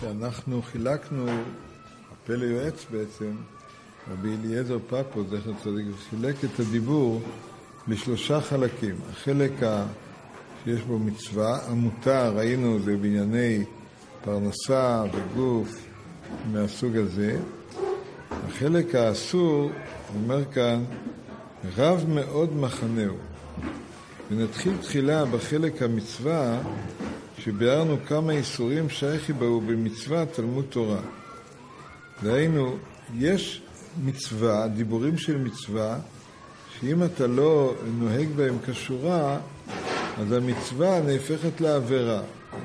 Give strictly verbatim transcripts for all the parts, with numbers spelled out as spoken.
אנחנו חילקנו, הפה ליועץ בעצם, רבי אליעזר פפו, זכר צדיק, חילק את הדיבור לשלושה חלקים. החלק ה... שיש בו מצווה, המותר, ראינו, זה בענייני פרנסה וגוף מהסוג הזה. החלק האסור, אומר כאן, רב מאוד מחנהו. ונתחיל תחילה בחלק המצווה, שביארנו כמה איסורים שייכי בו במצווה תלמוד תורה. ראינו, יש מצווה, דיבורים של מצווה, שאם אתה לא נוהג בהם כשורה, אז המצווה נהפכת לעבירה.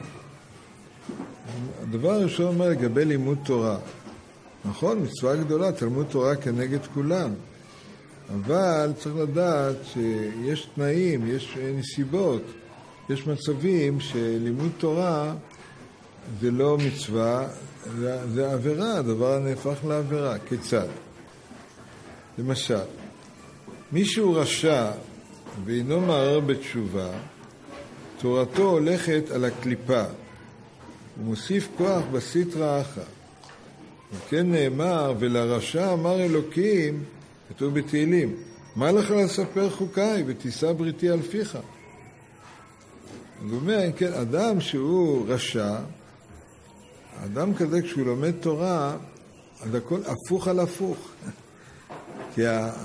הדבר הראשון אומר לגבי לימוד תורה. נכון, מצווה גדולה, תלמוד תורה כנגד כולם. אבל צריך לדעת שיש תנאים, יש נסיבות, יש מצבים שלימוד תורה זה לא מצווה, זה, זה עבירה, הדבר נהפך לעבירה. כיצד? למשל, מישהו רשע ואינו מערער בתשובה, תורתו הולכת על הקליפה, הוא מוסיף כוח בסטרא אחרא. וכן נאמר, ולרשע אמר אלוקים, כתוב בתהילים, מה לך לספר חוקיי ותישא בריתי על פיך? הוא אומר, כן, אדם שהוא רשע, אדם כזה כשהוא לומד תורה, אז הכל הפוך על הפוך. כי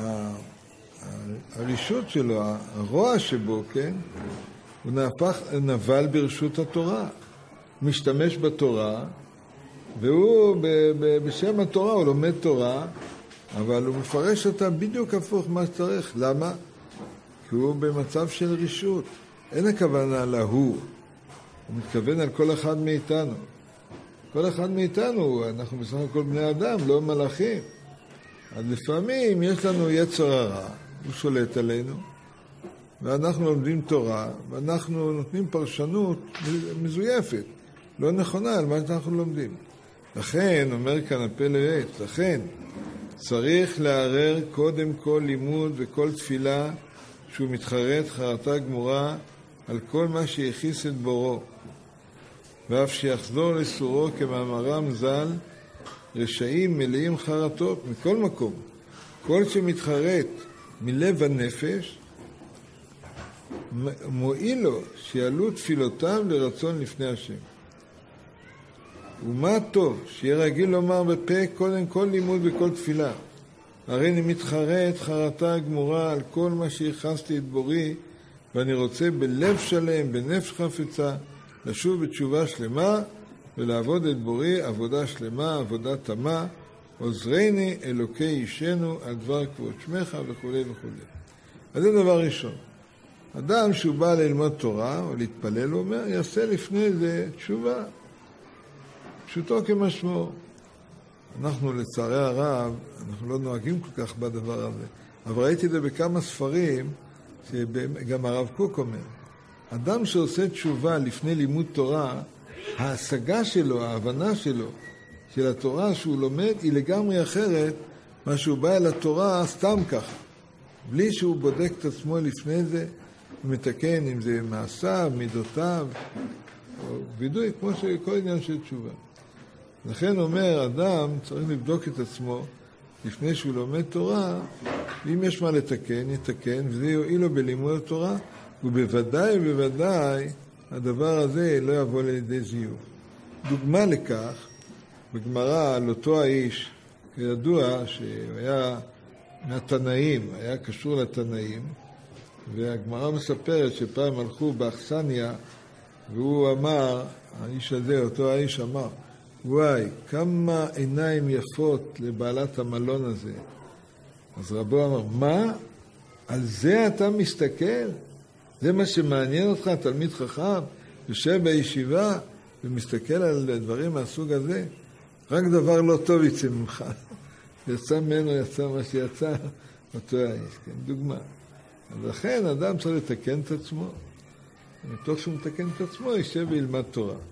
הרישות שלו, הרוע שבו, כן, הוא נהפך נבל ברשות התורה. הוא משתמש בתורה, והוא בשם התורה, הוא לומד תורה, אבל הוא מפרש אותה בדיוק הפוך מה שצריך. למה? כי הוא במצב של רישות. אין הכוונה להוא. הוא מתכוון על כל אחד מאיתנו. כל אחד מאיתנו, אנחנו בסך הכל בני אדם, לא מלאכים. אז לפעמים יש לנו יצר הרע, הוא שולט עלינו, ואנחנו לומדים תורה, ואנחנו נותנים פרשנות מזויפת, לא נכונה על מה שאנחנו לומדים. לכן, אומר כאן הפה ליועץ, לכן צריך לערער קודם כל לימוד וכל תפילה שהוא מתחרט חרטה גמורה על כל מה שיחיס את בורו, ואף שיחזור לסורו כמאמרם ז"ל, רשעים מלאים חרטות מכל מקום. כל שמתחרט מלב הנפש, מועיל לו שיעלו תפילותיו לרצון לפני השם. ומה טוב שיהיה רגיל לומר בפה קודם כל לימוד וכל תפילה. הרי אני מתחרט חרטה גמורה על כל מה שיחסתי את בורי, ואני רוצה בלב שלם, בנפש חפצה, לשוב בתשובה שלמה, ולעבוד את בורי עבודה שלמה, עבודה תמה, עוזרני אלוקי אישנו על דבר כבוד שמך וכו' וכו'. אז זה דבר ראשון. אדם שהוא בא ללמוד תורה או להתפלל, הוא אומר, יעשה לפני זה תשובה. פשוטו כמשמעו. אנחנו לצערי הרב, אנחנו לא נוהגים כל כך בדבר הזה. אבל ראיתי את זה בכמה ספרים, שגם הרב קוק אומר, אדם שעושה תשובה לפני לימוד תורה, ההשגה שלו, ההבנה שלו, של התורה שהוא לומד, היא לגמרי אחרת, מה שהוא בא אל התורה סתם ככה. בלי שהוא בודק את עצמו לפני זה, הוא מתקן אם זה מעשיו, מידותיו, או וידוי, כמו שכל עניין של תשובה. לכן אומר, אדם צריך לבדוק את עצמו לפני שהוא לומד תורה, ואם יש מה לתקן, יתקן, וזה יועיל לו בלימוד התורה, ובוודאי ובוודאי הדבר הזה לא יבוא לידי זיוף. דוגמה לכך, בגמרא על אותו האיש, כידוע שהוא היה מהתנאים, היה קשור לתנאים, והגמרא מספרת שפעם הלכו באכסניה, והוא אמר, האיש הזה, אותו האיש אמר, וואי, כמה עיניים יפות לבעלת המלון הזה. אז רבו אמר, מה? על זה אתה מסתכל? זה מה שמעניין אותך, תלמיד חכם, יושב בישיבה ומסתכל על דברים מהסוג הזה? רק דבר לא טוב יצא ממך. יצא ממנו, יצא מה שיצא, אותו האיש, כן, דוגמה. אז לכן אדם צריך לתקן את עצמו, ומתוך שהוא מתקן את עצמו, יישב וילמד תורה.